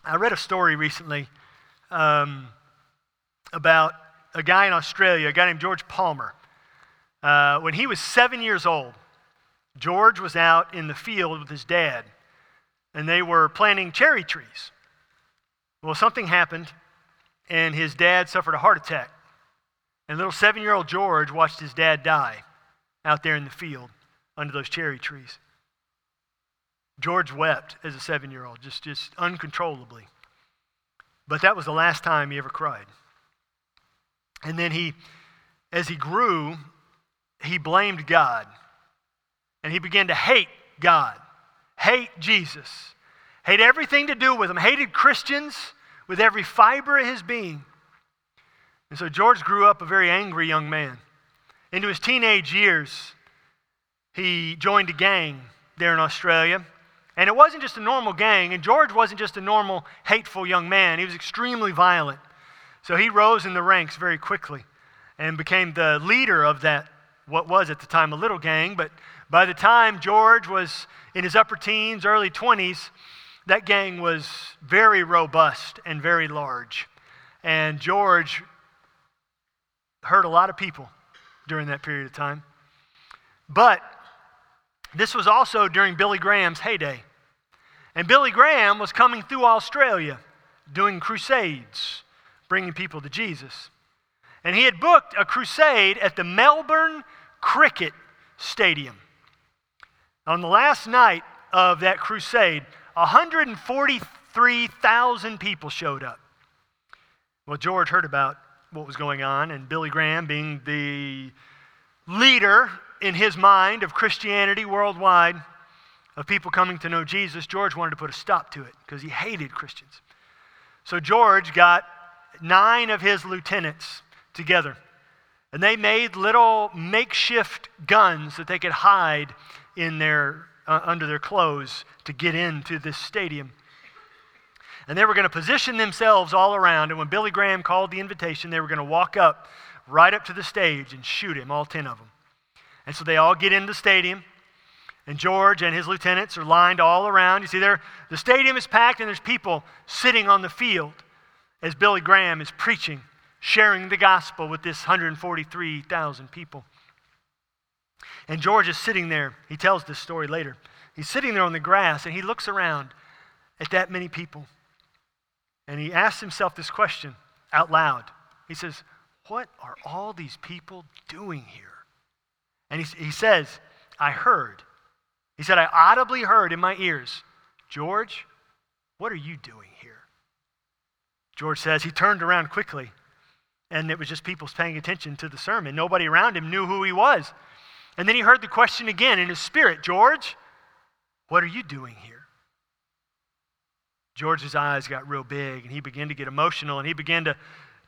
I read a story recently about a guy in Australia, a guy named George Palmer. When he was 7 years old, George was out in the field with his dad, and they were planting cherry trees. Well, something happened, and his dad suffered a heart attack. And little 7-year-old George watched his dad die out there in the field under those cherry trees. George wept as a 7-year-old, just uncontrollably. But that was the last time he ever cried. And then as he grew, he blamed God. And he began to hate God, hate Jesus, hate everything to do with him, hated Christians with every fiber of his being. And so George grew up a very angry young man. Into his teenage years, he joined a gang there in Australia. And it wasn't just a normal gang, and George wasn't just a normal, hateful young man. He was extremely violent. So he rose in the ranks very quickly and became the leader of that, what was at the time a little gang. But by the time George was in his upper teens, early 20s, that gang was very robust and very large. And George hurt a lot of people during that period of time. But this was also during Billy Graham's heyday. And Billy Graham was coming through Australia doing crusades, bringing people to Jesus. And he had booked a crusade at the Melbourne Cricket Stadium. On the last night of that crusade, 143,000 people showed up. Well, George heard about what was going on, and Billy Graham, being the leader in his mind of Christianity worldwide, of people coming to know Jesus, George wanted to put a stop to it because he hated Christians. So George got 9 of his lieutenants together, and they made little makeshift guns that they could hide in their under their clothes to get into this stadium. And they were going to position themselves all around, and when Billy Graham called the invitation, they were going to walk up right up to the stage and shoot him, all 10 of them. And so they all get in the stadium, and George and his lieutenants are lined all around. You see there, the stadium is packed, and there's people sitting on the field as Billy Graham is preaching, sharing the gospel with this 143,000 people. And George is sitting there. He tells this story later. He's sitting there on the grass, and he looks around at that many people. And he asks himself this question out loud. He says, what are all these people doing here? And he says, I heard. He said, I audibly heard in my ears, George, what are you doing here? George says he turned around quickly, and it was just people paying attention to the sermon. Nobody around him knew who he was. And then he heard the question again in his spirit, George, what are you doing here? George's eyes got real big, and he began to get emotional, and he began to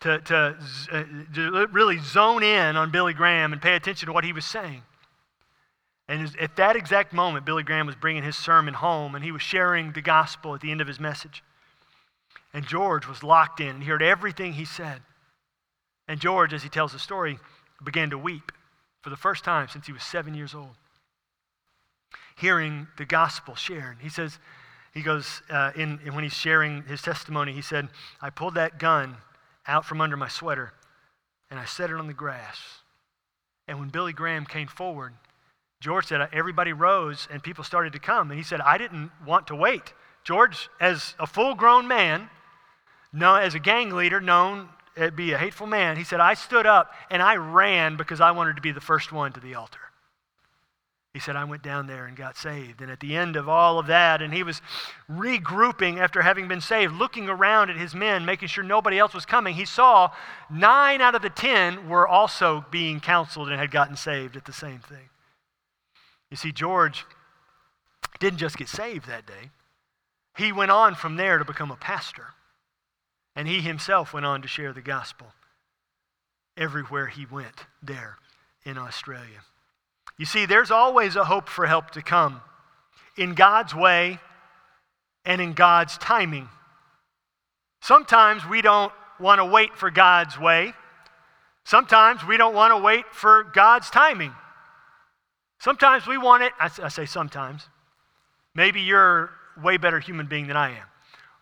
really zone in on Billy Graham and pay attention to what he was saying. And at that exact moment, Billy Graham was bringing his sermon home, and he was sharing the gospel at the end of his message. And George was locked in, and he heard everything he said. And George, as he tells the story, began to weep for the first time since he was 7 years old, hearing the gospel shared. He goes, when he's sharing his testimony, he said, I pulled that gun out from under my sweater, and I set it on the grass. And when Billy Graham came forward, George said, everybody rose, and people started to come. And he said, I didn't want to wait. George, as a full-grown man, as a gang leader, known to be a hateful man, he said, I stood up, and I ran because I wanted to be the first one to the altar. He said, I went down there and got saved. And at the end of all of that, and he was regrouping after having been saved, looking around at his men, making sure nobody else was coming, he saw 9 out of the 10 were also being counseled and had gotten saved at the same thing. You see, George didn't just get saved that day. He went on from there to become a pastor. And he himself went on to share the gospel everywhere he went there in Australia. You see, there's always a hope for help to come in God's way and in God's timing. Sometimes we don't want to wait for God's way. Sometimes we don't want to wait for God's timing. Sometimes we want it, I say sometimes. Maybe you're a way better human being than I am.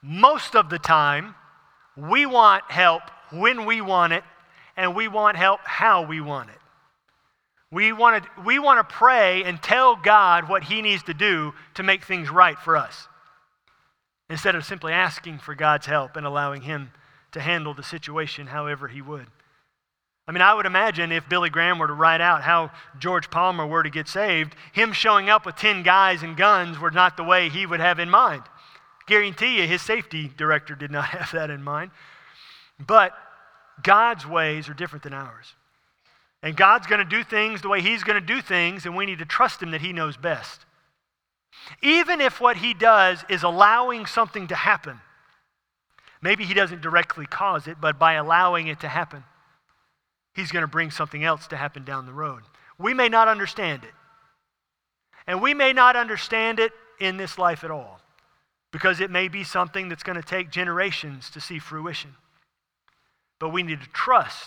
most of the time, we want help when we want it, and we want help how we want it. We want to pray and tell God what he needs to do to make things right for us, instead of simply asking for God's help and allowing him to handle the situation however he would. I mean, I would imagine if Billy Graham were to write out how George Palmer were to get saved, him showing up with 10 guys and guns were not the way he would have in mind. Guarantee you his safety director did not have that in mind. But God's ways are different than ours. And God's going to do things the way he's going to do things, and we need to trust him that he knows best. Even if what he does is allowing something to happen, maybe he doesn't directly cause it, but by allowing it to happen, he's going to bring something else to happen down the road. We may not understand it. And we may not understand it in this life at all, because it may be something that's going to take generations to see fruition. But we need to trust,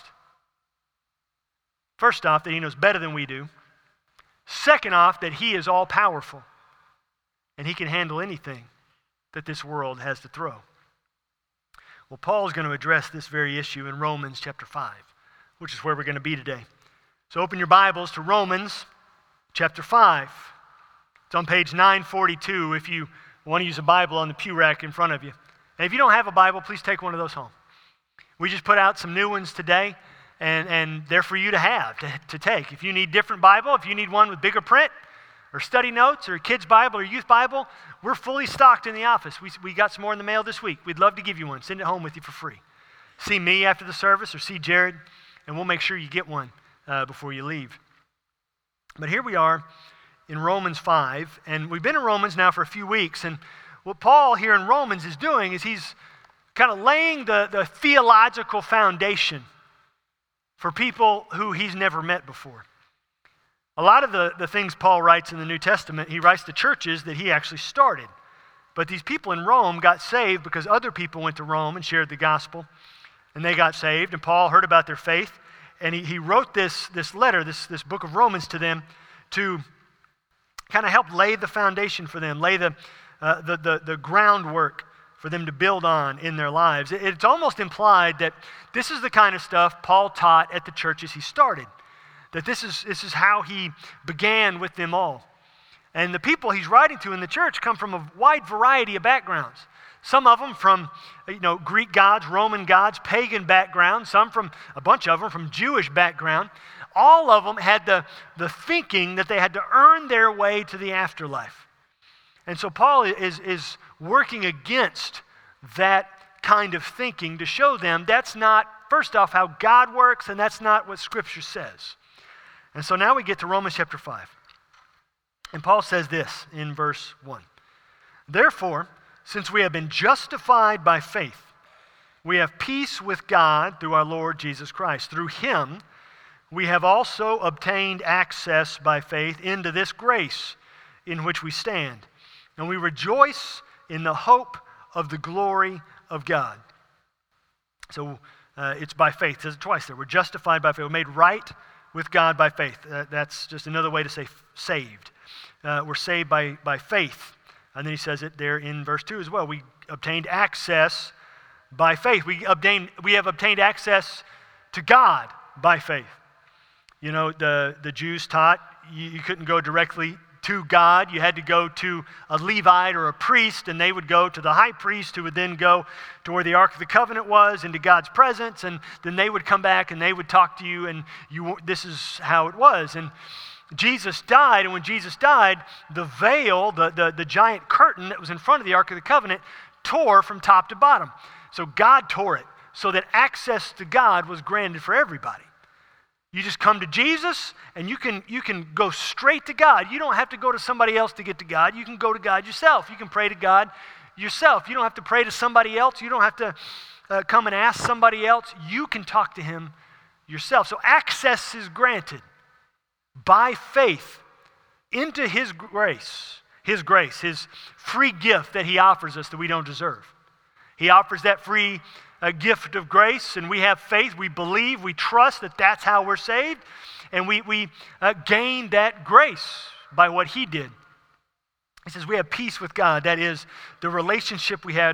first off, that he knows better than we do. Second off, that he is all-powerful, and he can handle anything that this world has to throw. Well, Paul's going to address this very issue in Romans chapter 5, which is where we're going to be today. So open your Bibles to Romans chapter 5. It's on page 942 if you want to use a Bible on the pew rack in front of you. And if you don't have a Bible, please take one of those home. We just put out some new ones today, and they're for you to have, to take. If you need different Bible, if you need one with bigger print, or study notes, or a kid's Bible, or youth Bible, we're fully stocked in the office. We got some more in the mail this week. We'd love to give you one. Send it home with you for free. See me after the service, or see Jared, and we'll make sure you get one before you leave. But here we are in Romans 5, and we've been in Romans now for a few weeks, and what Paul here in Romans is doing is he's kind of laying the theological foundation for people who he's never met before. A lot of the things Paul writes in the New Testament, he writes to churches that he actually started. But these people in Rome got saved because other people went to Rome and shared the gospel, and they got saved, and Paul heard about their faith, and he wrote this letter, this book of Romans to them to kind of help lay the foundation for them, lay the groundwork for them to build on in their lives. It's almost implied that this is the kind of stuff Paul taught at the churches he started, that this is how he began with them all. And the people he's writing to in the church come from a wide variety of backgrounds. Some of them from Greek gods, Roman gods, pagan backgrounds, a bunch of them from Jewish background. All of them had the thinking that they had to earn their way to the afterlife. And so Paul is working against that kind of thinking to show them that's not, first off, how God works, and that's not what Scripture says. And so now we get to Romans chapter 5. And Paul says this in verse 1. Therefore, since we have been justified by faith, we have peace with God through our Lord Jesus Christ. Through him, we have also obtained access by faith into this grace in which we stand. And we rejoice in the hope of the glory of God. So it's by faith. It says it twice there. We're justified by faith. We're made right with God by faith. That's just another way to say saved. We're saved by faith. And then he says it there in verse 2 as well. We obtained access by faith. We have obtained access to God by faith. You know, the Jews taught you couldn't go directly to God. You had to go to a Levite or a priest, and they would go to the high priest, who would then go to where the Ark of the Covenant was, into God's presence, and then they would come back and they would talk to you, and this is how it was. And Jesus died, and when Jesus died, the veil, the giant curtain that was in front of the Ark of the Covenant, tore from top to bottom. So God tore it so that access to God was granted for everybody. You just come to Jesus, and you can go straight to God. You don't have to go to somebody else to get to God. You can go to God yourself. You can pray to God yourself. You don't have to pray to somebody else. You don't have to come and ask somebody else. You can talk to him yourself. So access is granted by faith into his grace, his free gift that he offers us that we don't deserve. He offers that free gift of grace, and we have faith, we believe, we trust that that's how we're saved, and we gain that grace by what he did. He says we have peace with God. That is the relationship we had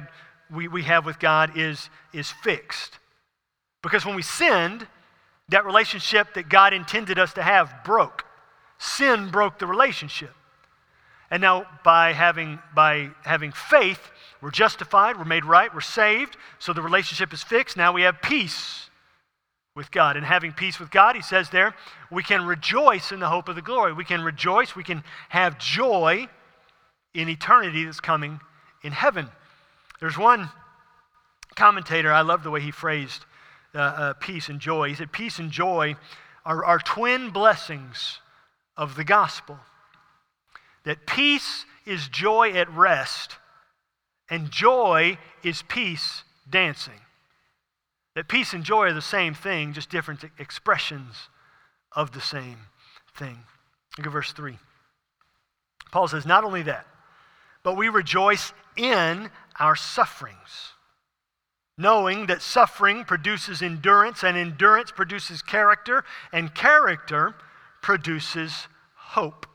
we have with God is fixed. Because when we sinned, that relationship that God intended us to have broke. Sin broke the relationship. And now by having faith, we're justified, we're made right, we're saved, so the relationship is fixed. Now we have peace with God. And having peace with God, he says there, we can rejoice in the hope of the glory. We can rejoice, we can have joy in eternity that's coming in heaven. There's one commentator, I love the way he phrased peace and joy. He said, peace and joy are twin blessings of the gospel. That peace is joy at rest, and joy is peace dancing. That peace and joy are the same thing, just different expressions of the same thing. Look at verse 3. Paul says, not only that, but we rejoice in our sufferings, knowing that suffering produces endurance, and endurance produces character, and character produces hope.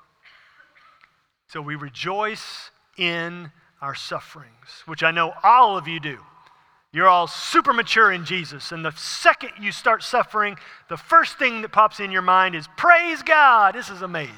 So we rejoice in our sufferings, which I know all of you do. You're all super mature in Jesus, and the second you start suffering, the first thing that pops in your mind is, praise God, this is amazing.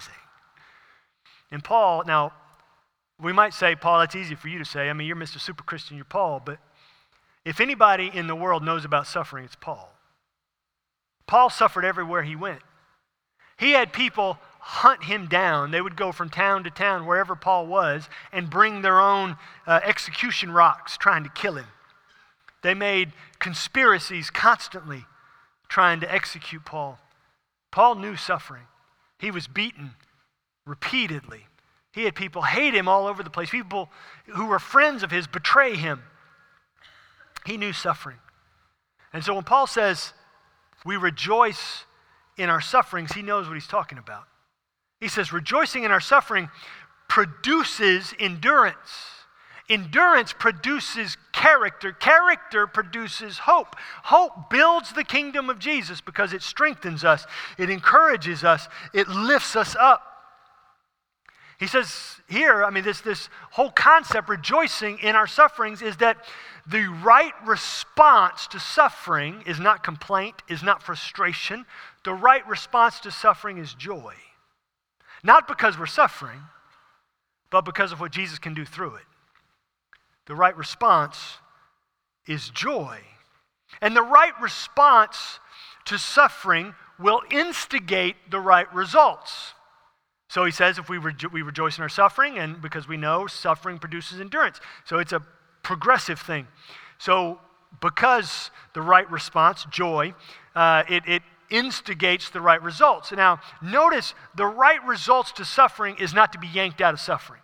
And Paul, now, we might say, Paul, that's easy for you to say. I mean, you're Mr. Super Christian, you're Paul, but if anybody in the world knows about suffering, it's Paul. Paul suffered everywhere he went. He had people hunt him down. They would go from town to town, wherever Paul was, and bring their own execution rocks trying to kill him. They made conspiracies constantly trying to execute Paul. Paul knew suffering. He was beaten repeatedly. He had people hate him all over the place. People who were friends of his betray him. He knew suffering. And so when Paul says we rejoice in our sufferings, he knows what he's talking about. He says rejoicing in our suffering produces endurance. Endurance produces character. Character produces hope. Hope builds the kingdom of Jesus because it strengthens us, it encourages us, it lifts us up. He says here, I mean, this whole concept, rejoicing in our sufferings, is that the right response to suffering is not complaint, is not frustration. The right response to suffering is joy. Not because we're suffering, but because of what Jesus can do through it. The right response is joy. And the right response to suffering will instigate the right results. So he says if we rejoice in our suffering, and because we know suffering produces endurance. So it's a progressive thing. So because the right response, joy, it instigates the right results. Now, notice the right results to suffering is not to be yanked out of suffering.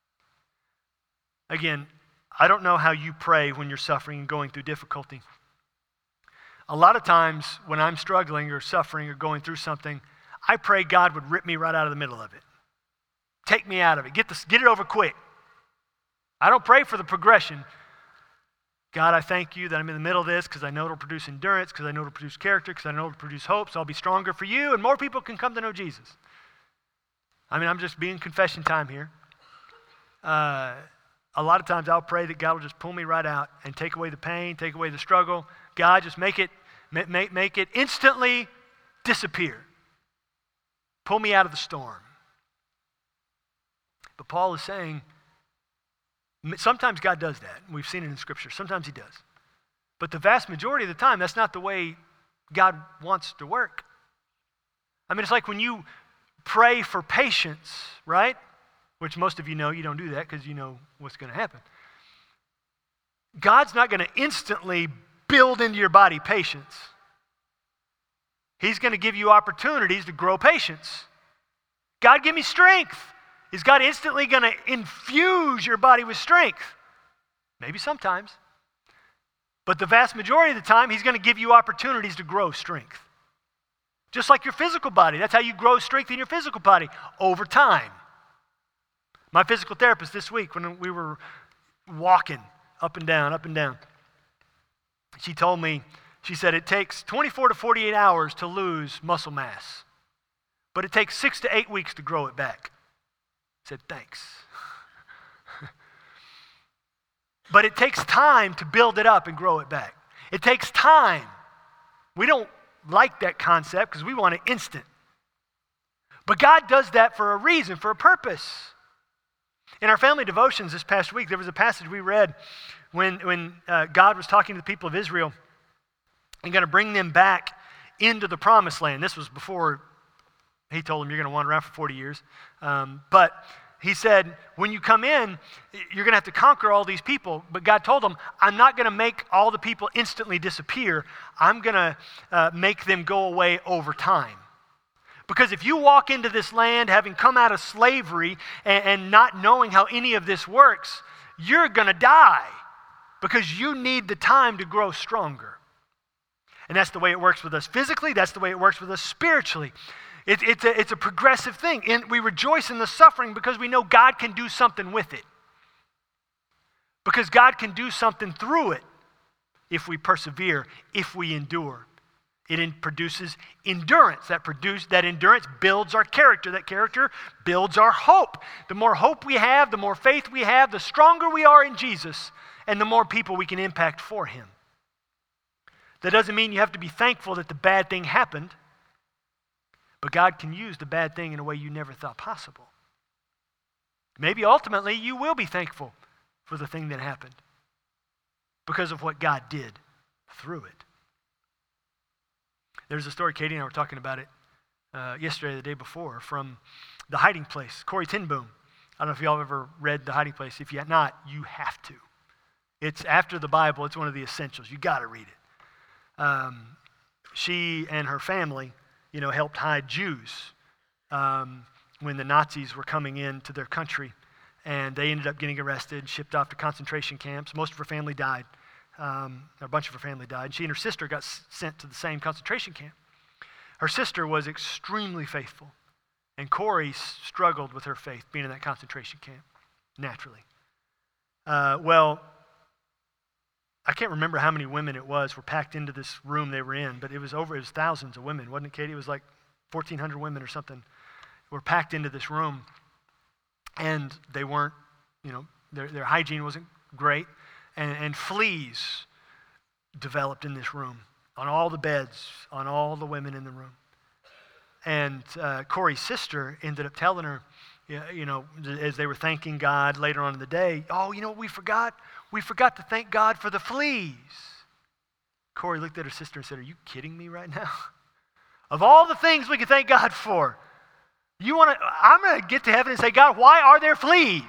Again, I don't know how you pray when you're suffering and going through difficulty. A lot of times when I'm struggling or suffering or going through something, I pray God would rip me right out of the middle of it. Take me out of it. Get it over quick. I don't pray for the progression. God, I thank you that I'm in the middle of this because I know it'll produce endurance, because I know it'll produce character, because I know it'll produce hope, so I'll be stronger for you and more people can come to know Jesus. I mean, I'm just being confession time here. A lot of times I'll pray that God will just pull me right out and take away the pain, take away the struggle. God, just make it instantly disappear. Pull me out of the storm. But Paul is saying, sometimes God does that. We've seen it in Scripture. Sometimes he does. But the vast majority of the time, that's not the way God wants to work. I mean, it's like when you pray for patience, right? Which most of you know you don't do that because you know what's going to happen. God's not going to instantly build into your body patience. He's going to give you opportunities to grow patience. God, give me strength. Is God instantly going to infuse your body with strength? Maybe sometimes. But the vast majority of the time, he's going to give you opportunities to grow strength. Just like your physical body. That's how you grow strength in your physical body, over time. My physical therapist this week, when we were walking up and down, she told me, she said it takes 24 to 48 hours to lose muscle mass, but it takes 6 to 8 weeks to grow it back. I said, thanks. But it takes time to build it up and grow it back. It takes time. We don't like that concept because we want it instant. But God does that for a reason, for a purpose. In our family devotions this past week, there was a passage we read when God was talking to the people of Israel and going to bring them back into the promised land. This was before he told them you're going to wander around for 40 years. But he said, when you come in, you're going to have to conquer all these people. But God told them, I'm not going to make all the people instantly disappear. I'm going to make them go away over time. Because if you walk into this land having come out of slavery and not knowing how any of this works, you're going to die because you need the time to grow stronger. And that's the way it works with us physically. That's the way it works with us spiritually. It's a progressive thing. And we rejoice in the suffering because we know God can do something with it. Because God can do something through it if we persevere, if we endure. It produces endurance. That endurance builds our character. That character builds our hope. The more hope we have, the more faith we have, the stronger we are in Jesus, and the more people we can impact for him. That doesn't mean you have to be thankful that the bad thing happened, but God can use the bad thing in a way you never thought possible. Maybe ultimately you will be thankful for the thing that happened because of what God did through it. There's a story, Katie and I were talking about it yesterday or the day before, from The Hiding Place, Corrie ten Boom. I don't know if y'all have ever read The Hiding Place. If you have not, you have to. It's after the Bible. It's one of the essentials. You got to read it. She and her family, helped hide Jews when the Nazis were coming into their country, and they ended up getting arrested, shipped off to concentration camps. Most of her family died. A bunch of her family died. She and her sister got sent to the same concentration camp. Her sister was extremely faithful, and Corrie struggled with her faith being in that concentration camp, naturally. Well, I can't remember how many women it were packed into this room they were in, but it was thousands of women, wasn't it, Katie? It was like 1,400 women or something were packed into this room, and they weren't, their hygiene wasn't great. And fleas developed in this room, on all the beds, on all the women in the room. And Corrie's sister ended up telling her, as they were thanking God later on in the day, oh, you know what we forgot? We forgot to thank God for the fleas. Corrie looked at her sister and said, are you kidding me right now? Of all the things we can thank God for, I'm going to get to heaven and say, God, why are there fleas?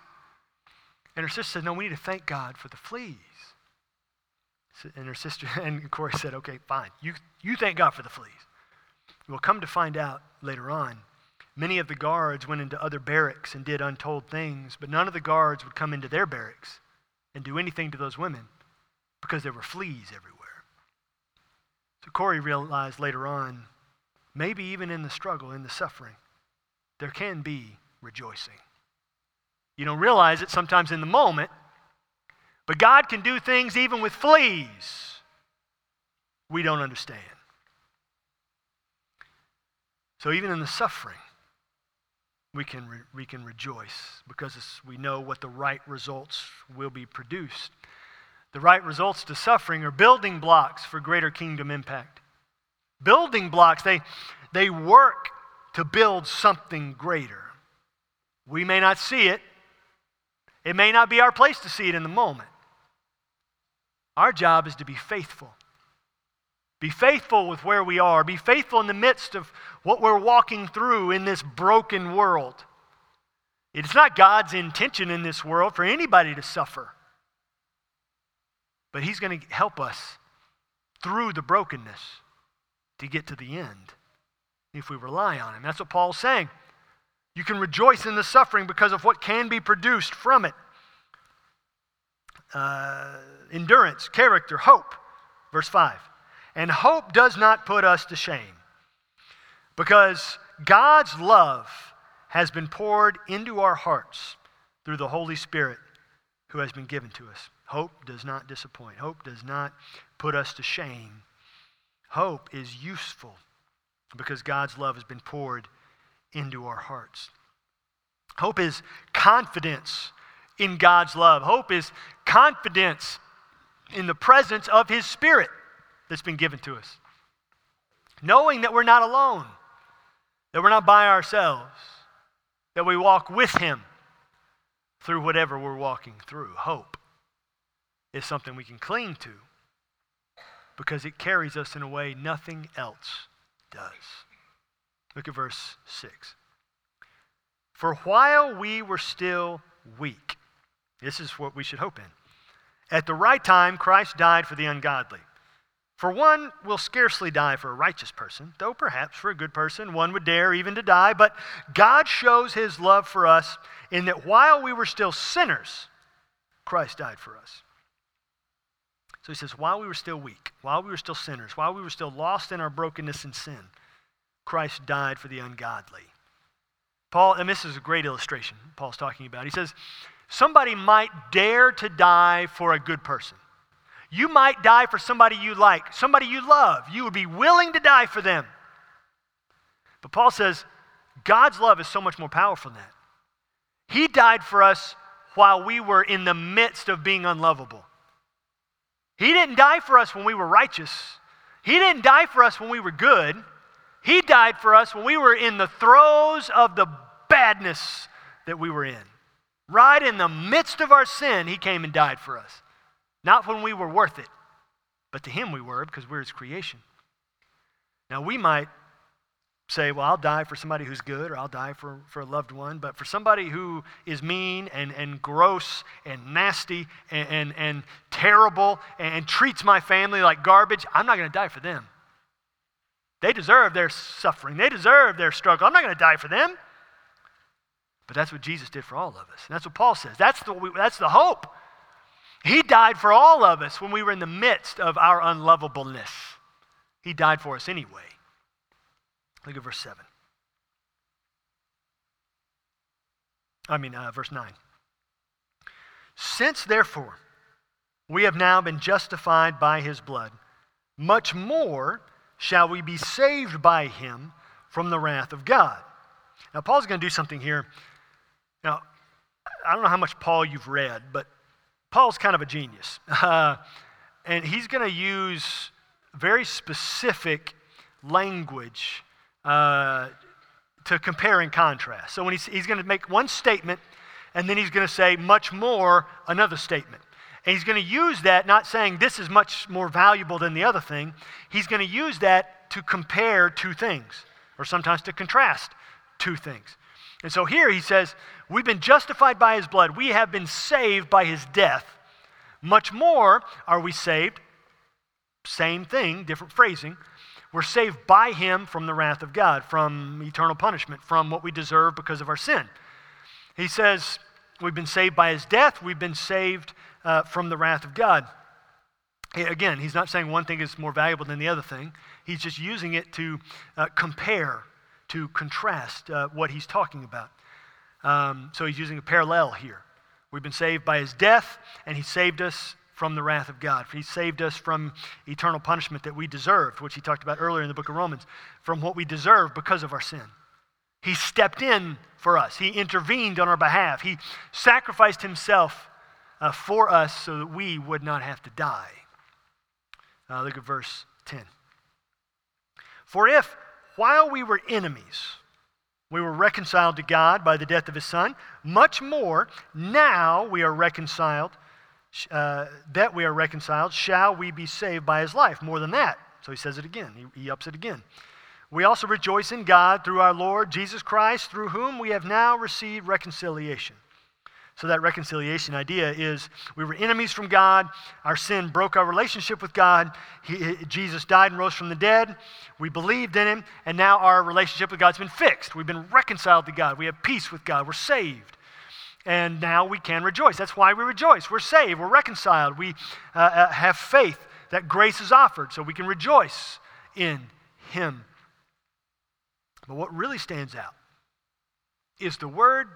And her sister said, no, we need to thank God for the fleas. And her sister, and Corrie said, okay, fine. You thank God for the fleas. We'll come to find out later on, many of the guards went into other barracks and did untold things, but none of the guards would come into their barracks and do anything to those women because there were fleas everywhere. So Corrie realized later on, maybe even in the struggle, in the suffering, there can be rejoicing. You don't realize it sometimes in the moment, but God can do things even with fleas we don't understand. So even in the suffering, we can rejoice because we know what the right results will be produced. The right results to suffering are building blocks for greater kingdom impact. Building blocks, they work to build something greater. We may not see it. It may not be our place to see it in the moment. Our job is to be faithful. Be faithful with where we are. Be faithful in the midst of what we're walking through in this broken world. It's not God's intention in this world for anybody to suffer. But he's going to help us through the brokenness to get to the end if we rely on him. That's what Paul's saying. You can rejoice in the suffering because of what can be produced from it. Endurance, character, hope. Verse 5. And hope does not put us to shame, because God's love has been poured into our hearts through the Holy Spirit who has been given to us. Hope does not disappoint. Hope does not put us to shame. Hope is useful because God's love has been poured into our hearts. Hope is confidence in God's love. Hope is confidence in the presence of His Spirit that's been given to us. Knowing that we're not alone, that we're not by ourselves, that we walk with Him through whatever we're walking through. Hope is something we can cling to because it carries us in a way nothing else does. Look at verse 6. For while we were still weak, this is what we should hope in. At the right time, Christ died for the ungodly. For one will scarcely die for a righteous person, though perhaps for a good person one would dare even to die. But God shows His love for us in that while we were still sinners, Christ died for us. So he says, while we were still weak, while we were still sinners, while we were still lost in our brokenness and sin, Christ died for the ungodly. Paul, and this is a great illustration Paul's talking about. He says, somebody might dare to die for a good person. You might die for somebody you like, somebody you love. You would be willing to die for them. But Paul says, God's love is so much more powerful than that. He died for us while we were in the midst of being unlovable. He didn't die for us when we were righteous. He didn't die for us when we were good. He died for us when we were in the throes of the badness that we were in. Right in the midst of our sin, He came and died for us. Not when we were worth it, but to Him we were because we're His creation. Now we might say, well, I'll die for somebody who's good or I'll die for a loved one, but for somebody who is mean and gross and nasty and terrible and treats my family like garbage, I'm not going to die for them. They deserve their suffering. They deserve their struggle. I'm not going to die for them. But that's what Jesus did for all of us. And that's what Paul says. That's the hope. He died for all of us when we were in the midst of our unlovableness. He died for us anyway. Look at verse 7. Verse 9. Since therefore we have now been justified by His blood, much more shall we be saved by Him from the wrath of God. Now Paul's going to do something here. Now, I don't know how much Paul you've read, but Paul's kind of a genius. And he's going to use very specific language to compare and contrast. So when he's going to make one statement, and then he's going to say much more another statement. And he's going to use that, not saying this is much more valuable than the other thing. He's going to use that to compare two things, or sometimes to contrast two things. And so here he says, we've been justified by His blood. We have been saved by His death. Much more are we saved. Same thing, different phrasing. We're saved by Him from the wrath of God, from eternal punishment, from what we deserve because of our sin. He says, we've been saved by His death. We've been saved from the wrath of God. Again, he's not saying one thing is more valuable than the other thing. He's just using it to compare, to contrast what he's talking about. So he's using a parallel here. We've been saved by His death, and He saved us from the wrath of God. He saved us from eternal punishment that we deserved, which he talked about earlier in the book of Romans, from what we deserve because of our sin. He stepped in for us. He intervened on our behalf. He sacrificed Himself for us so that we would not have to die. Look at verse 10. For if, while we were enemies, we were reconciled to God by the death of His Son, much more, now we are reconciled, shall we be saved by His life. More than that. So he says it again. He ups it again. We also rejoice in God through our Lord Jesus Christ, through whom we have now received reconciliation. So that reconciliation idea is we were enemies from God. Our sin broke our relationship with God. Jesus died and rose from the dead. We believed in Him, and now our relationship with God's been fixed. We've been reconciled to God. We have peace with God. We're saved. And now we can rejoice. That's why we rejoice. We're saved. We're reconciled. We have faith that grace is offered, so we can rejoice in Him. But what really stands out is the word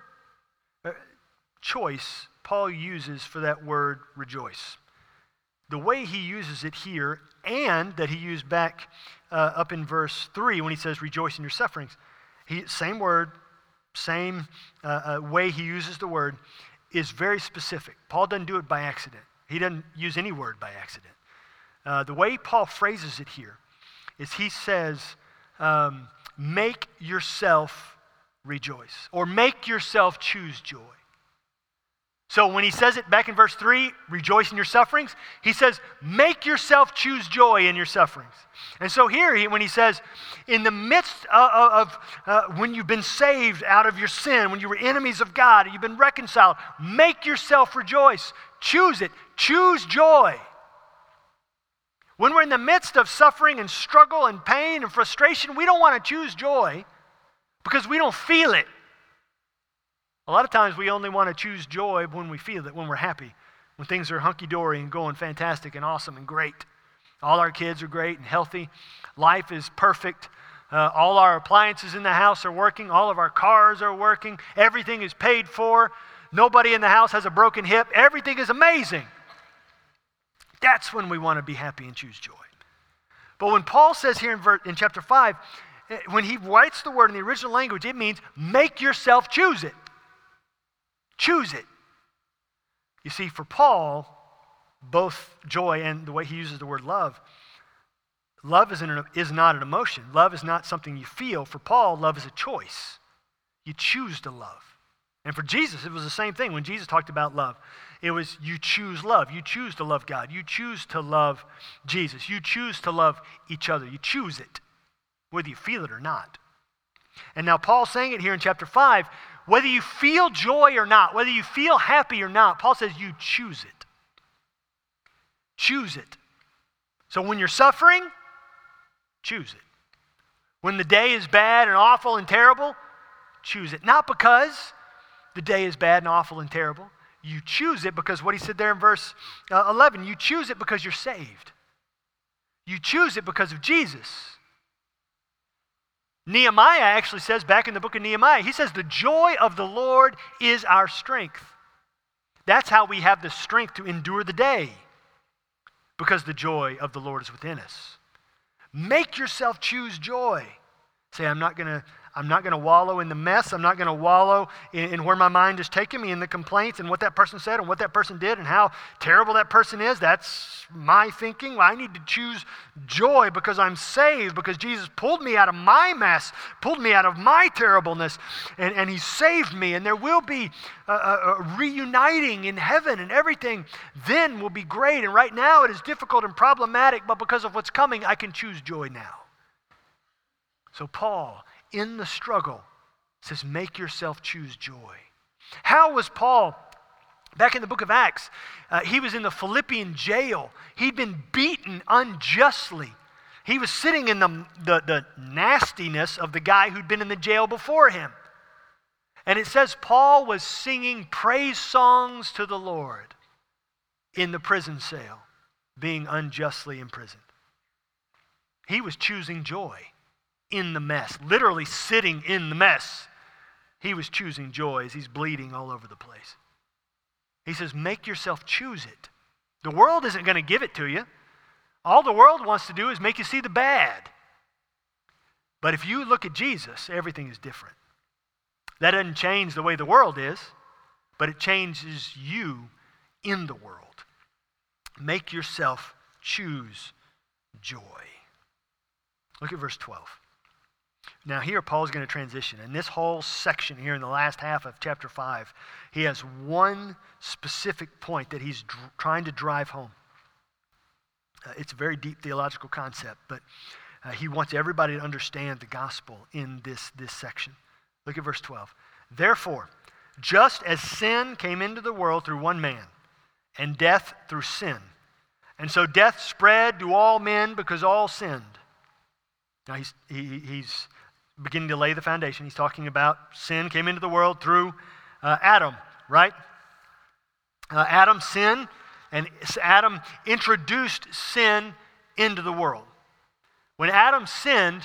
choice Paul uses for that word rejoice. The way he uses it here, and that he used back up in verse 3 when he says rejoice in your sufferings. Same word, same way he uses the word. is very specific. Paul doesn't do it by accident. He doesn't use any word by accident. The way Paul phrases it here is he says, make yourself rejoice, or make yourself choose joy. So when he says it back in verse 3, rejoice in your sufferings, he says, make yourself choose joy in your sufferings. And so here, when he says, in the midst of when you've been saved out of your sin, when you were enemies of God, and you've been reconciled, make yourself rejoice. Choose it. Choose joy. When we're in the midst of suffering and struggle and pain and frustration, we don't want to choose joy because we don't feel it. A lot of times we only want to choose joy when we feel it, when we're happy, when things are hunky-dory and going fantastic and awesome and great. All our kids are great and healthy. Life is perfect. All our appliances in the house are working. All of our cars are working. Everything is paid for. Nobody in the house has a broken hip. Everything is amazing. That's when we want to be happy and choose joy. But when Paul says here in chapter 5, when he writes the word in the original language, it means make yourself choose it. Choose it. You see, for Paul, both joy and the way he uses the word love is not an emotion. Love is not something you feel. For Paul, love is a choice. You choose to love. And for Jesus, it was the same thing. When Jesus talked about love, it was you choose love. You choose to love God. You choose to love Jesus. You choose to love each other. You choose it, whether you feel it or not. And now Paul's saying it here in chapter 5, whether you feel joy or not, whether you feel happy or not, Paul says you choose it. Choose it. So when you're suffering, choose it. When the day is bad and awful and terrible, choose it. Not because the day is bad and awful and terrible. You choose it because what he said there in verse 11, you choose it because you're saved. You choose it because of Jesus. Nehemiah actually says back in the book of Nehemiah, he says the joy of the Lord is our strength. That's how we have the strength to endure the day, because the joy of the Lord is within us. Make yourself choose joy. Say, I'm not going to wallow in the mess. I'm not going to wallow in where my mind is taking me in the complaints and what that person said and what that person did and how terrible that person is. That's my thinking. I need to choose joy because I'm saved, because Jesus pulled me out of my mess, pulled me out of my terribleness, and he saved me. And there will be a reuniting in heaven, and everything then will be great. And right now it is difficult and problematic, but because of what's coming, I can choose joy now. So Paul, in the struggle, says, make yourself choose joy. How was Paul, back in the book of Acts, he was in the Philippian jail. He'd been beaten unjustly. He was sitting in the nastiness of the guy who'd been in the jail before him. And it says Paul was singing praise songs to the Lord in the prison cell, being unjustly imprisoned. He was choosing joy. In the mess, literally sitting in the mess. He was choosing joy as he's bleeding all over the place. He says, make yourself choose it. The world isn't going to give it to you. All the world wants to do is make you see the bad. But if you look at Jesus, everything is different. That doesn't change the way the world is, but it changes you in the world. Make yourself choose joy. Look at verse 12. Now here Paul's going to transition. In this whole section here in the last half of chapter 5, he has one specific point that he's trying to drive home. It's a very deep theological concept, but he wants everybody to understand the gospel in this section. Look at verse 12. Therefore, just as sin came into the world through one man, and death through sin, and so death spread to all men because all sinned. Now he's beginning to lay the foundation. He's talking about sin came into the world through Adam, right? Adam sinned, and Adam introduced sin into the world. When Adam sinned,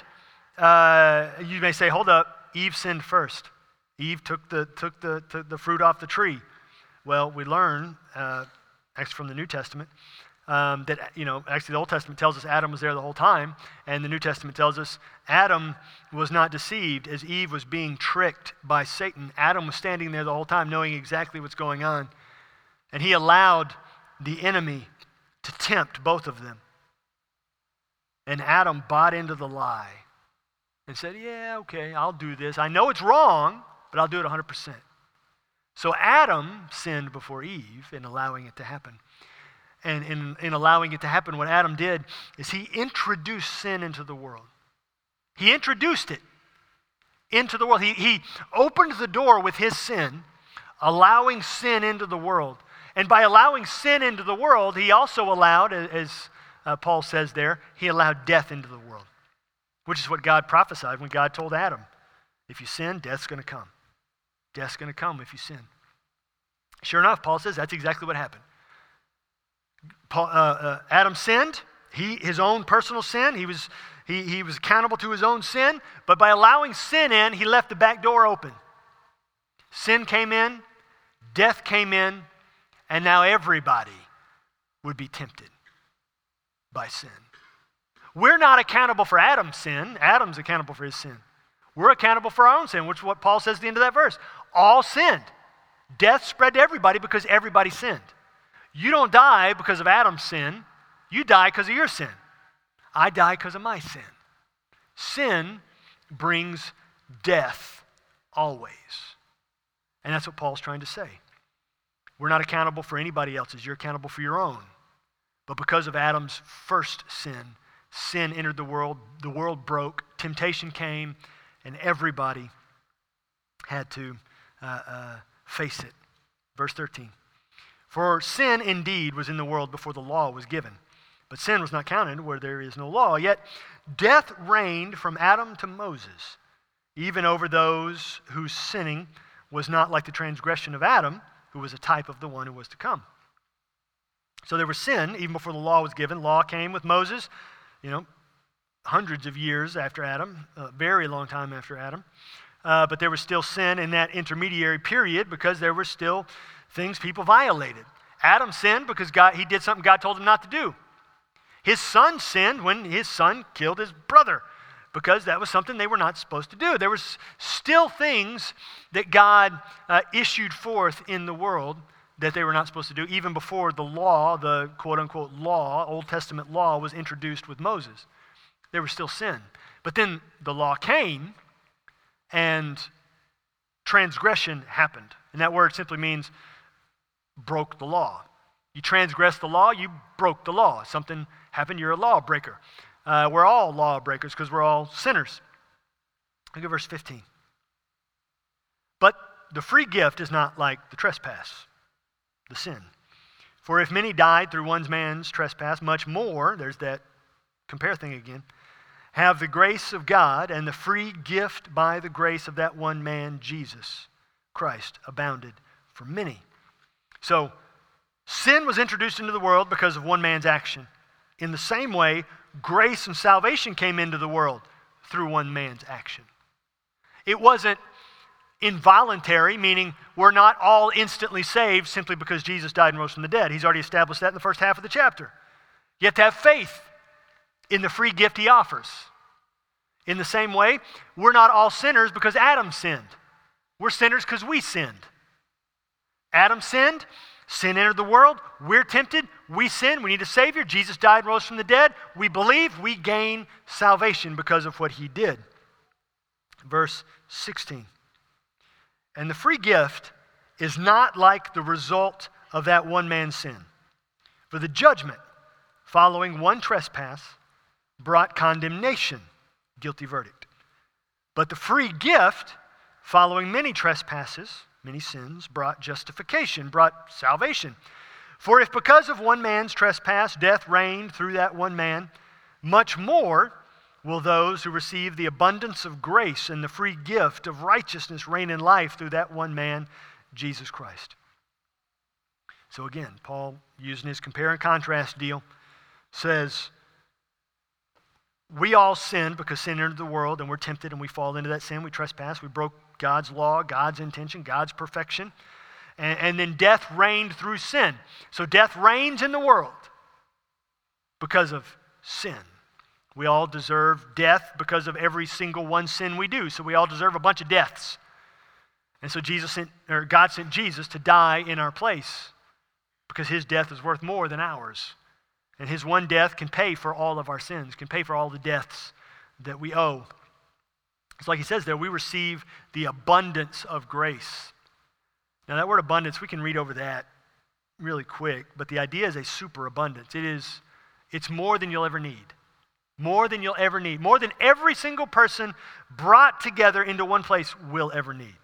you may say, hold up, Eve sinned first. Eve took the fruit off the tree. Well, we learn, actually from the New Testament, that, actually the Old Testament tells us Adam was there the whole time, and the New Testament tells us Adam was not deceived as Eve was being tricked by Satan. Adam was standing there the whole time knowing exactly what's going on, and he allowed the enemy to tempt both of them. And Adam bought into the lie and said, yeah, okay, I'll do this. I know it's wrong, but I'll do it 100%. So Adam sinned before Eve in allowing it to happen. And in allowing it to happen, what Adam did is he introduced sin into the world. He introduced it into the world. He opened the door with his sin, allowing sin into the world. And by allowing sin into the world, he also allowed, as Paul says there, he allowed death into the world, which is what God prophesied when God told Adam, if you sin, death's going to come. Death's going to come if you sin. Sure enough, Paul says that's exactly what happened. Adam sinned, his own personal sin. He was accountable to his own sin, but by allowing sin in, he left the back door open. Sin came in, death came in, and now everybody would be tempted by sin. We're not accountable for Adam's sin. Adam's accountable for his sin. We're accountable for our own sin, which is what Paul says at the end of that verse. All sinned. Death spread to everybody because everybody sinned. You don't die because of Adam's sin. You die because of your sin. I die because of my sin. Sin brings death always. And that's what Paul's trying to say. We're not accountable for anybody else's. You're accountable for your own. But because of Adam's first sin, sin entered the world broke, temptation came, and everybody had to face it. Verse 13. For sin indeed was in the world before the law was given, but sin was not counted where there is no law. Yet death reigned from Adam to Moses, even over those whose sinning was not like the transgression of Adam, who was a type of the one who was to come. So there was sin even before the law was given. Law came with Moses, hundreds of years after Adam, a very long time after Adam. But there was still sin in that intermediary period because there were still things people violated. Adam sinned because he did something God told him not to do. His son sinned when his son killed his brother because that was something they were not supposed to do. There was still things that God issued forth in the world that they were not supposed to do, even before the law, the quote-unquote law, Old Testament law, was introduced with Moses. There was still sin. But then the law came, and transgression happened. And that word simply means broke the law. You transgressed the law, you broke the law. Something happened, you're a lawbreaker. We're all lawbreakers because we're all sinners. Look at verse 15. But the free gift is not like the trespass, the sin. For if many died through one man's trespass, much more, there's that compare thing again, have the grace of God and the free gift by the grace of that one man, Jesus Christ, abounded for many. So, sin was introduced into the world because of one man's action. In the same way, grace and salvation came into the world through one man's action. It wasn't involuntary, meaning we're not all instantly saved simply because Jesus died and rose from the dead. He's already established that in the first half of the chapter. You have to have faith in the free gift he offers. In the same way, we're not all sinners because Adam sinned. We're sinners because we sinned. Adam sinned, sin entered the world, we're tempted, we sin, we need a Savior, Jesus died and rose from the dead, we believe, we gain salvation because of what he did. Verse 16. And the free gift is not like the result of that one man's sin. For the judgment following one trespass brought condemnation, guilty verdict. But the free gift following many trespasses, many sins, brought justification, brought salvation. For if because of one man's trespass death reigned through that one man, much more will those who receive the abundance of grace and the free gift of righteousness reign in life through that one man, Jesus Christ. So again, Paul, using his compare and contrast deal, says, we all sinned because sin entered the world and we're tempted and we fall into that sin. We trespass. We broke God's law, God's intention, God's perfection. And then death reigned through sin. So death reigns in the world. because of sin. We all deserve death because of every single one sin we do. So we all deserve a bunch of deaths. And so God sent Jesus to die in our place because his death is worth more than ours. And his one death can pay for all of our sins, can pay for all the deaths that we owe. It's like he says there, we receive the abundance of grace. Now that word abundance, we can read over that really quick, but the idea is a superabundance. It's more than you'll ever need. More than you'll ever need. More than every single person brought together into one place will ever need.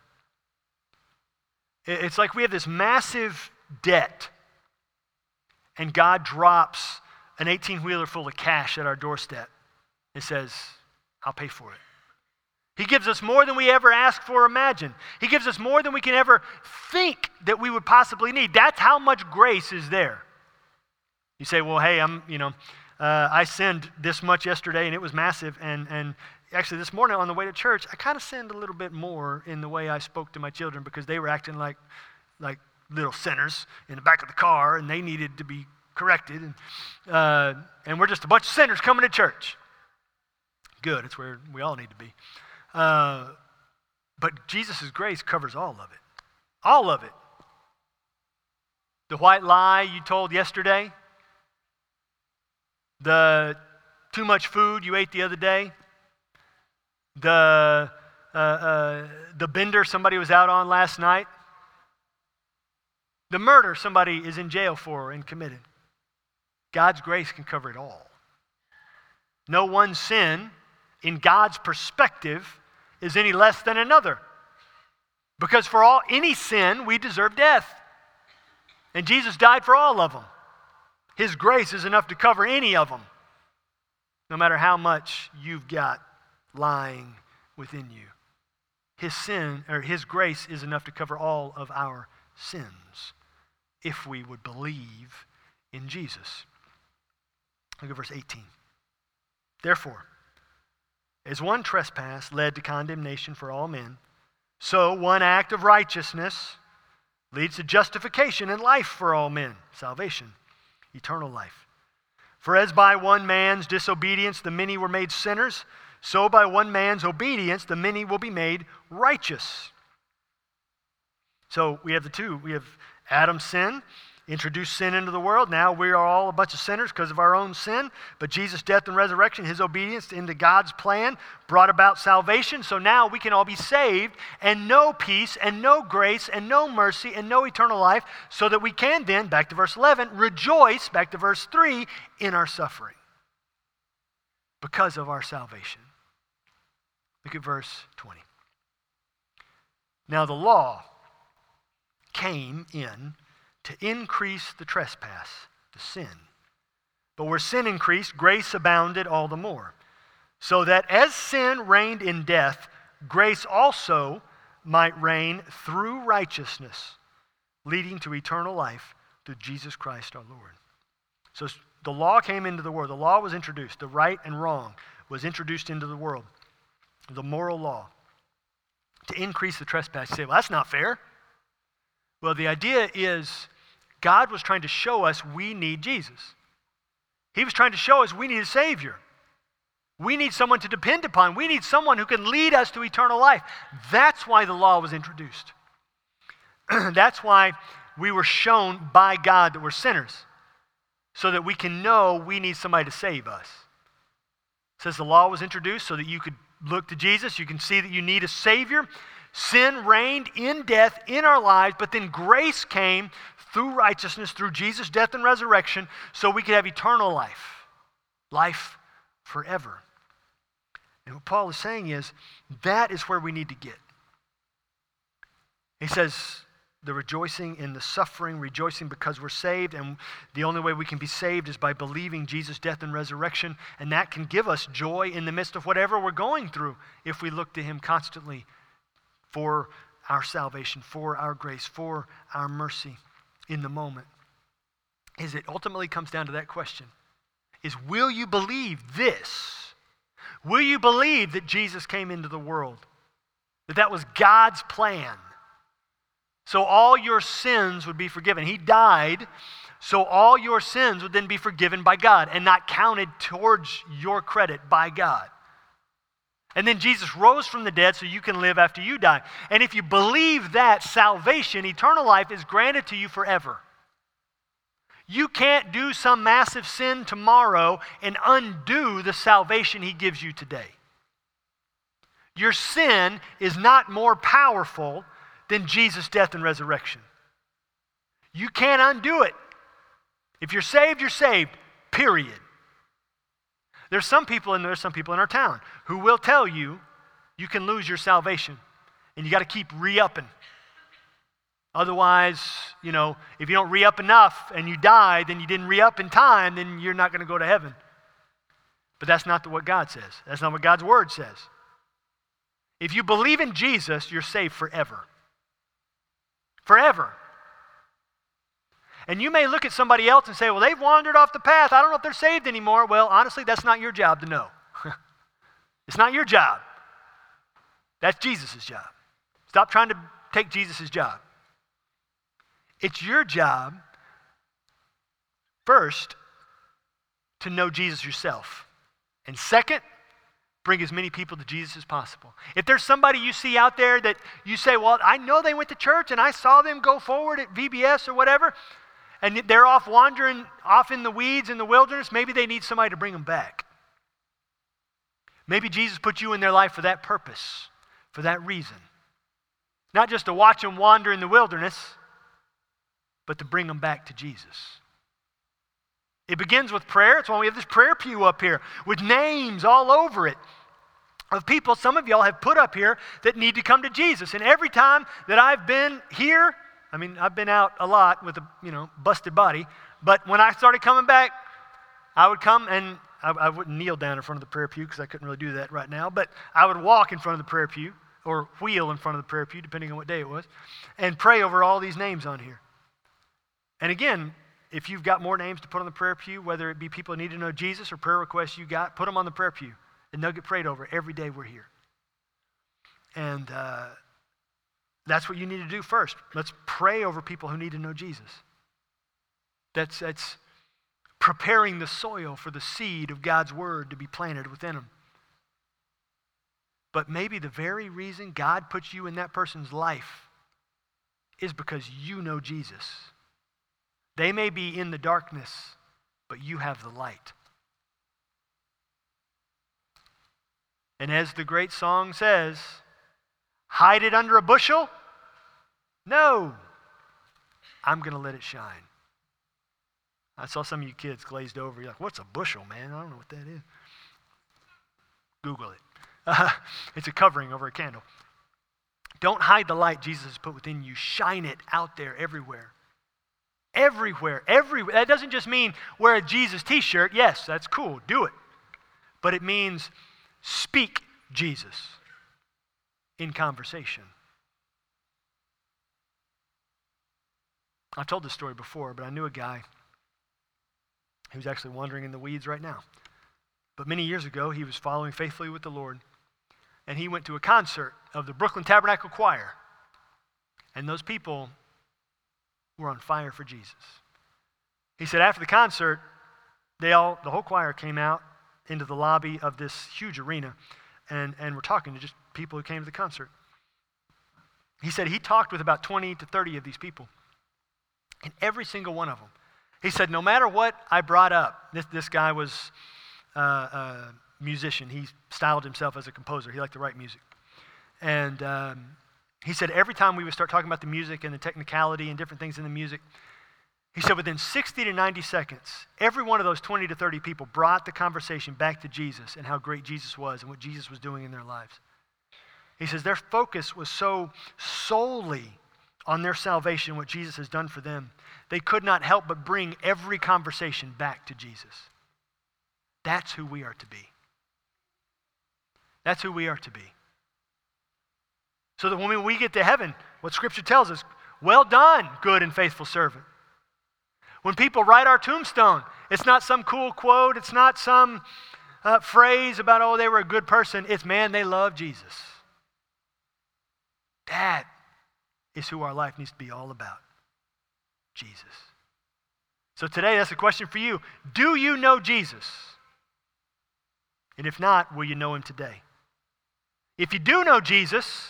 It's like we have this massive debt, and God drops an 18-wheeler full of cash at our doorstep and says, I'll pay for it. He gives us more than we ever ask for or imagine. He gives us more than we can ever think that we would possibly need. That's how much grace is there. You say, well, hey, I sinned this much yesterday and it was massive, and actually this morning on the way to church, I kind of sinned a little bit more in the way I spoke to my children because they were acting like little sinners in the back of the car, and they needed to be corrected. And we're just a bunch of sinners coming to church. Good, it's where we all need to be. But Jesus' grace covers all of it. All of it. The white lie you told yesterday, the too much food you ate the other day, the bender somebody was out on last night, the murder somebody is in jail for and committed. God's grace can cover it all. No one sin, in God's perspective, is any less than another. Because for any sin, we deserve death. And Jesus died for all of them. His grace is enough to cover any of them, no matter how much you've got lying within you. His grace is enough to cover all of our sins if we would believe in Jesus. Look at verse 18. Therefore, as one trespass led to condemnation for all men, so one act of righteousness leads to justification and life for all men, salvation, eternal life. For as by one man's disobedience the many were made sinners, so by one man's obedience the many will be made righteous. So we have the two. We have Adam's sin, introduced sin into the world. Now we are all a bunch of sinners because of our own sin. But Jesus' death and resurrection, his obedience into God's plan, brought about salvation. So now we can all be saved and know peace and know grace and know mercy and know eternal life, so that we can then, back to verse 11, rejoice, back to verse 3, in our suffering because of our salvation. Look at verse 20. Now the law came in to increase the trespass, the sin. But where sin increased, grace abounded all the more. So that as sin reigned in death, grace also might reign through righteousness, leading to eternal life through Jesus Christ our Lord. So the law came into the world. The law was introduced. The right and wrong was introduced into the world. The moral law. To increase the trespass. You say, well, that's not fair. Well, the idea is God was trying to show us we need Jesus. He was trying to show us we need a Savior. We need someone to depend upon. We need someone who can lead us to eternal life. That's why the law was introduced. That's why we were shown by God that we're sinners, so that we can know we need somebody to save us. It says the law was introduced so that you could look to Jesus. You can see that you need a Savior. Sin reigned in death in our lives, but then grace came through righteousness, through Jesus' death and resurrection, so we could have eternal life, life forever. And what Paul is saying is, that is where we need to get. He says, the rejoicing in the suffering, rejoicing because we're saved, and the only way we can be saved is by believing Jesus' death and resurrection, and that can give us joy in the midst of whatever we're going through if we look to him constantly for our salvation, for our grace, for our mercy in the moment. Is it ultimately comes down to that question, is will you believe this? Will you believe that Jesus came into the world? That was God's plan? So all your sins would be forgiven. He died So all your sins would then be forgiven by God and not counted towards your credit by God. And then Jesus rose from the dead so you can live after you die. And if you believe that, salvation, eternal life, is granted to you forever. You can't do some massive sin tomorrow and undo the salvation he gives you today. Your sin is not more powerful than Jesus' death and resurrection. You can't undo it. If you're saved, period. There's some people in our town who will tell you you can lose your salvation and you got to keep re-upping. Otherwise, if you don't re-up enough and you die, then you didn't re-up in time, then you're not going to go to heaven. But that's not what God says. That's not what God's word says. If you believe in Jesus, you're saved forever. Forever. And you may look at somebody else and say, well, they've wandered off the path. I don't know if they're saved anymore. Well, honestly, that's not your job to know. It's not your job. That's Jesus' job. Stop trying to take Jesus' job. It's your job, first, to know Jesus yourself. And second, bring as many people to Jesus as possible. If there's somebody you see out there that you say, well, I know they went to church and I saw them go forward at VBS or whatever, and they're off wandering off in the weeds in the wilderness, maybe they need somebody to bring them back. Maybe Jesus put you in their life for that purpose, for that reason. Not just to watch them wander in the wilderness, but to bring them back to Jesus. It begins with prayer. It's why we have this prayer pew up here with names all over it of people some of y'all have put up here that need to come to Jesus. And every time that I've been here, I've been out a lot with a busted body, but when I started coming back, I would come and I wouldn't kneel down in front of the prayer pew because I couldn't really do that right now, but I would walk in front of the prayer pew or wheel in front of the prayer pew, depending on what day it was, and pray over all these names on here. And again, if you've got more names to put on the prayer pew, whether it be people who need to know Jesus or prayer requests you got, put them on the prayer pew, and they'll get prayed over every day we're here. And that's what you need to do first. Let's pray over people who need to know Jesus. That's preparing the soil for the seed of God's word to be planted within them. But maybe the very reason God puts you in that person's life is because you know Jesus. They may be in the darkness, but you have the light. And as the great song says, hide it under a bushel? No, I'm going to let it shine. I saw some of you kids glazed over. You're like, what's a bushel, man? I don't know what that is. Google it. It's a covering over a candle. Don't hide the light Jesus has put within you. Shine it out there everywhere. Everywhere. That doesn't just mean wear a Jesus t-shirt. Yes, that's cool. Do it. But it means speak Jesus in conversation. I've told this story before, but I knew a guy who's actually wandering in the weeds right now. But many years ago, he was following faithfully with the Lord, and he went to a concert of the Brooklyn Tabernacle Choir. And those people were on fire for Jesus. He said after the concert, the whole choir came out into the lobby of this huge arena and were talking to just people who came to the concert. He said he talked with about 20 to 30 of these people. And every single one of them, he said, no matter what I brought up, this guy was a musician. He styled himself as a composer. He liked to write music. And he said every time we would start talking about the music and the technicality and different things in the music, he said within 60 to 90 seconds, every one of those 20 to 30 people brought the conversation back to Jesus and how great Jesus was and what Jesus was doing in their lives. He says their focus was so solely on their salvation, what Jesus has done for them, they could not help but bring every conversation back to Jesus. That's who we are to be. That's who we are to be. So that when we get to heaven, what Scripture tells us, well done, good and faithful servant. When people write our tombstone, it's not some cool quote, it's not some phrase about, oh, they were a good person. It's, man, they love Jesus. That is who our life needs to be all about. Jesus. So today, that's a question for you. Do you know Jesus? And if not, will you know him today? If you do know Jesus,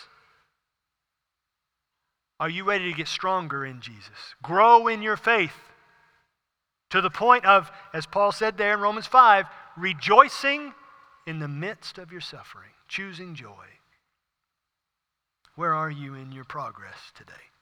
are you ready to get stronger in Jesus? Grow in your faith to the point of, as Paul said there in Romans 5, rejoicing in the midst of your suffering, choosing joy. Where are you in your progress today?